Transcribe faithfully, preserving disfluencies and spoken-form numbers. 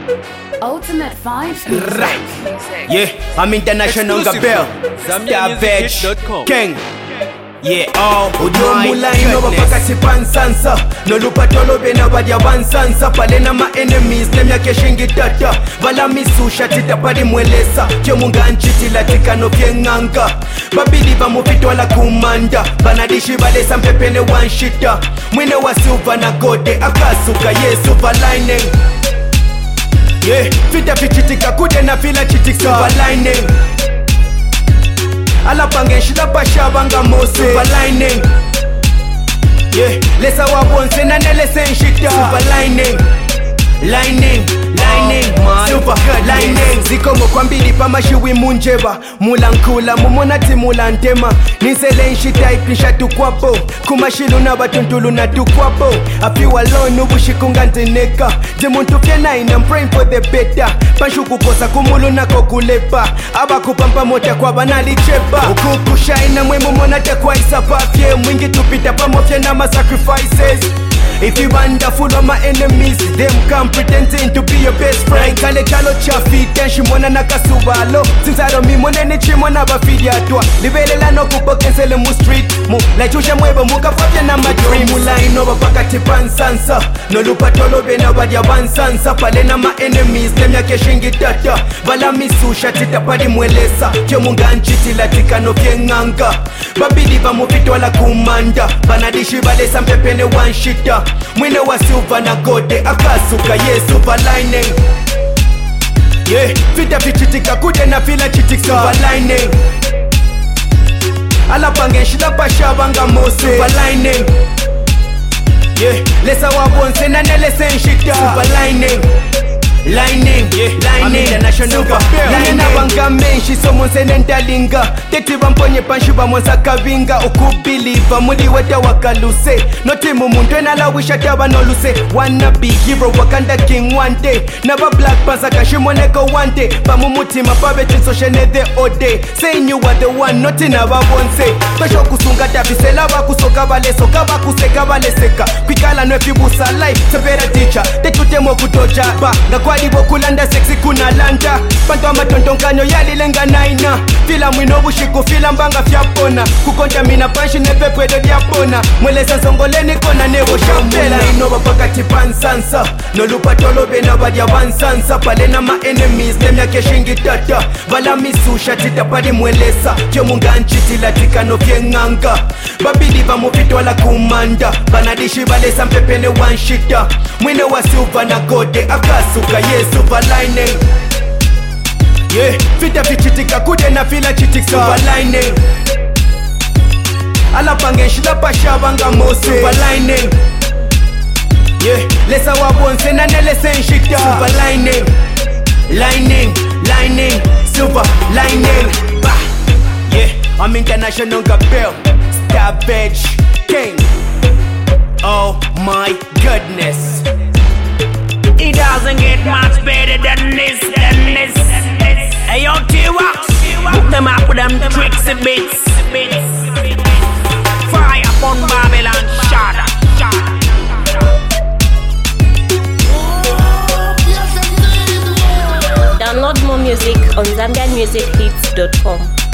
Ultimate Vibes Right. Yeah, I'm international Gabel. Savage King. Yeah, oh Udomula inoba pakati pansansa Nolupatolo bena badia bansansa Pale na ma enemies nemya keshingi tata Vala misusha tita padi mwelesa Kyo munga nchiti latika no pienganga Babidi ba mupito la kumanda Banadishi bale sampepene wanshita Mwine wa silva na gode akasuka yeah silver lining Yeah, fita fichitika kude na fila chitika silver lining Alapange shida pasha banga mose Super lining Yeah, lesa wabonse na nelese nshita Super lining Lining, lining, oh, super lining Ziko mokwambili pa mashiwi munjeba Mulankula mumonati mulantema Nisele nshita ipisha tukwapo Kumashilu na batuntulu na tukwapo I feel alone ubushikunga nteneka Jimuntu fiena in I'm praying for the better Panshu kukosa kumulu na kokulepa Aba kupampa moja kwa banali chepa Ukukusha ina mwemu monate kwa isapa Fye mwingi tupita pa mofye na ma sacrifices If you wonderful of my enemies, them come pretending to be your best friend. Kale chalo chafi, tenshi mwana nakasubalo. Since I don't mean mwana nichi mwana bafidi atwa. Libele la no kupo kensele mu street. Mu, la chusha mweba muka fafya na ma dream. Mula inoba pakati pansansa. No lupa tolo bena badia bansansa. Pale na ma enemies, them ya keshingi tata. Vala misusha tita padi mwelesa. Kyo munga nchiti latika no fienganga. Babidi ba mupito la kumanda. Banadishi bale sampepene wanshita. Mwine wa silva na gode akasuka yeah silver lining Yeah, fita fichitika kude na fila chitika silver lining Alapange shida pasha banga mose silver lining Yeah, lesa wabonse na nelese nshita silver lining Lining, yeah, lining, international lining na banga menshi someone say nentalinga Teti bamponye panshi bamonsa kavinga Ukubelieve muli weta wakaluse Noti mumundu na la wisha taba no luse Wanna be hero wakanda king one day Never black panther kashimoneko one day Bamumuti mapabe chinsoshe the ode Saying you are the one noti na babonse Pesho kusunga tabisela bakusoka bale soka bakuseka bale seka Kwikala nwefi busa life sepera teacher Tetutemo kutoja ba Kwali bokulanda sexy kuna landa Panto amatontonkanyo yali lenga naina Fila mwino bushiku fila mbanga fyapona Kukonja mina panshi nepe pwedo diapona Mweleza songoleni kona nebo shampela Inoba pakati pansansa Nolupa tolo bena badia bansansa Pale na ma enemies nemya keshingi tata Vala misusha tita padi mwelesa Kyo munga nchiti latika no fienganga Babidi ba mupito la kumanda Banadishi bale sampepene wanshita Mwine wa silva na gode akasuka yeah silver lining Yeah, fita fichitika kude na fila chitika silver lining Alapange shida pasha banga mose silver lining Yeah, lesa wabonse na nelese nshita silver lining Lining, lining, silver lining Bah, yeah, I'm international Gabel Savage King Oh my goodness It doesn't get much better than this, than this. Hey yo, T-Wax, hook them up with them tricksy bits. Fire upon Babylon, shada, shada. Download more music on Zambian Music Hits dot com.